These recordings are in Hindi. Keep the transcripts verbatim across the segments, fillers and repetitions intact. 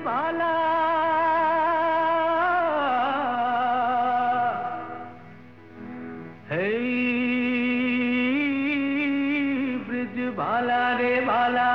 भाला है, ब्रिज भाला रे भाला।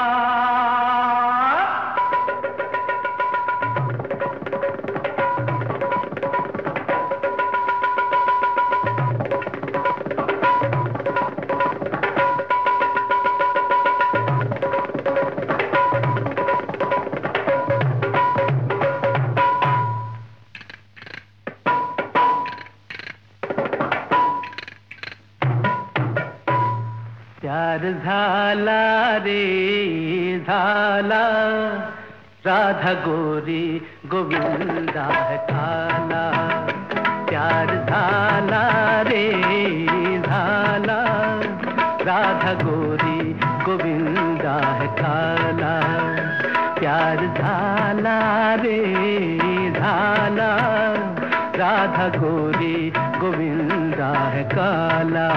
प्यार झाला रे झाला, राधा गोरी गोविंदा है काला। प्यार झाला रे झाला, राधा गोरी गोविंदा है काला। प्यार झाला रे झाला, राधा गोरी गोविंदा है काला।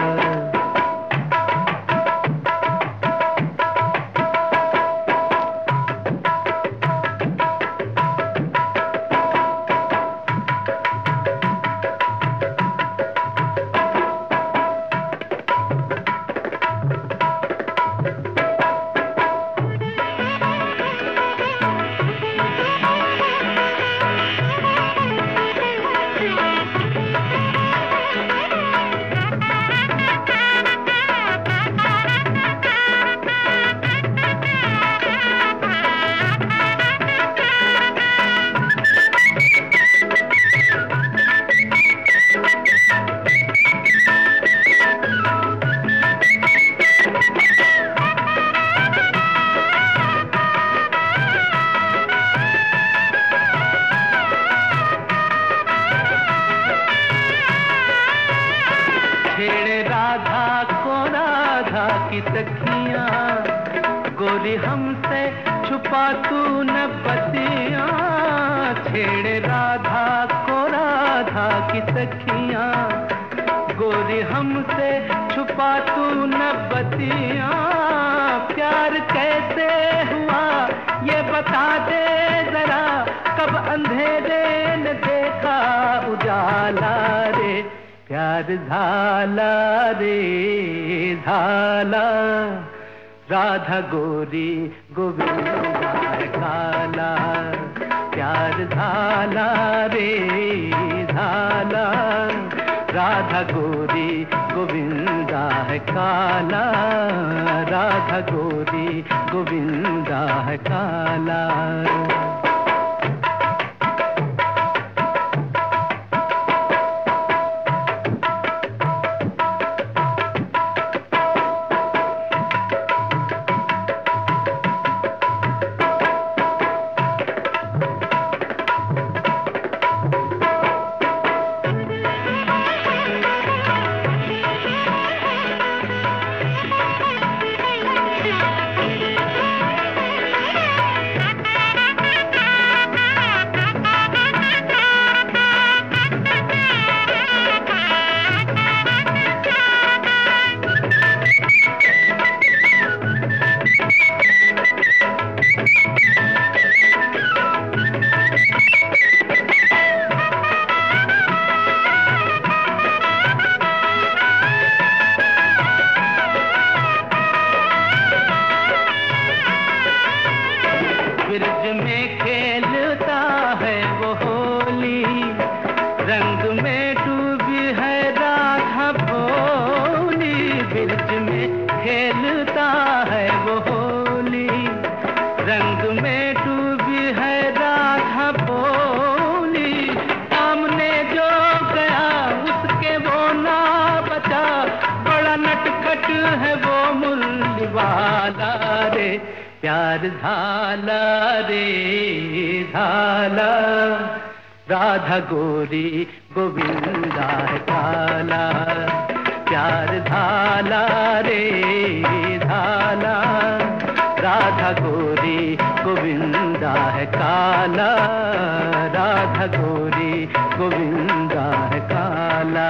छेड़े राधा को राधा की सखियां, गोरी हमसे छुपा तू न बतियां। छेड़े राधा को राधा की सखियां, गोरी हमसे छुपा तू न बतियां। प्यार कैसे हुआ ये बता दे जरा, कब अंधेरे ने देखा उजाला रे। प्यार झाला रे झाला, राधा गोरी गोविंदा है काला। प्यार झाला रे झाला, राधा गोरी गोविंदा है काला। राधा गोरी गोविंदा है काला। ब्रिज में खेलता है वो होली, रंग में डूबी है राधा भोली। ब्रिज में खेलता है वो होली, रंग में डूबी है राधा भोली। सामने जो गया उसके वो ना बचा, बड़ा नटखट है वो मुरली वाला रे। प्यार झाला रे झाला, राधा गोरी गोविंदा है काला। प्यार झाला रे झाला, राधा गोरी गोविंदा है काला। राधा गोरी गोविंदा है काला।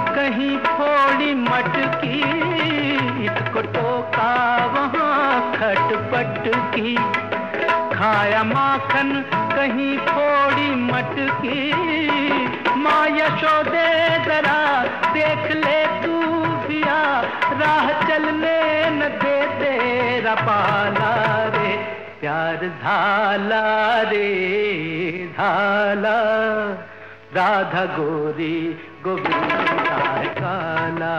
कहीं थोड़ी मटकी, इसको टोका वहाँ खटपट की। खाया माखन कहीं थोड़ी मटकी, माँ यशोदे जरा देख ले तू पिया, राह चलने न दे तेरा पाला रे। प्यार धाला रे धाला, राधा गोरी गोविंदा काला।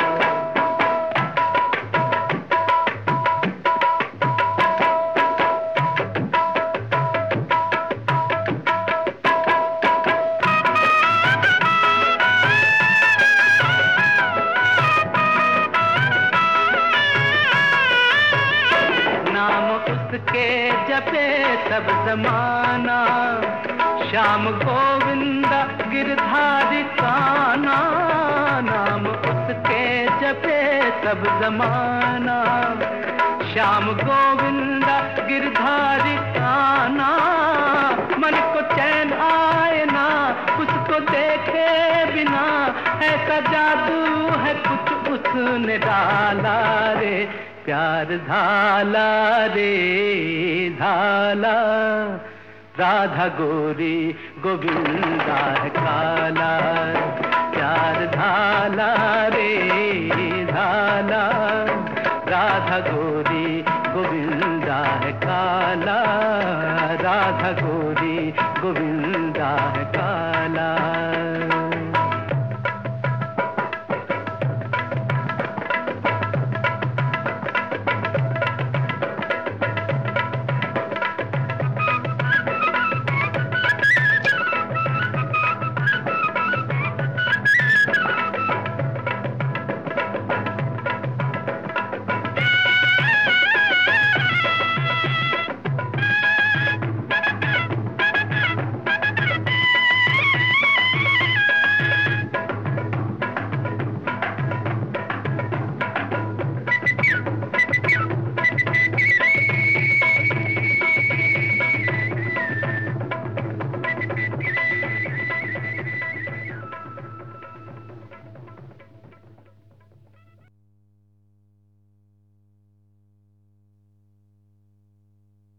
नाम उसके जपे सब जमाना, श्याम गोविंदा गिरधारी कान्हा। नाम उसके जपे सब जमाना, श्याम गोविंदा गिरधारी कान्हा। मन को चैन आए ना उसको देखे बिना, ऐसा जादू है कुछ उसने डाला रे। प्यार धाला रे धाला, राधा गोरी गोविंदा काला। प्यार धाला रे धाला, राधा गोरी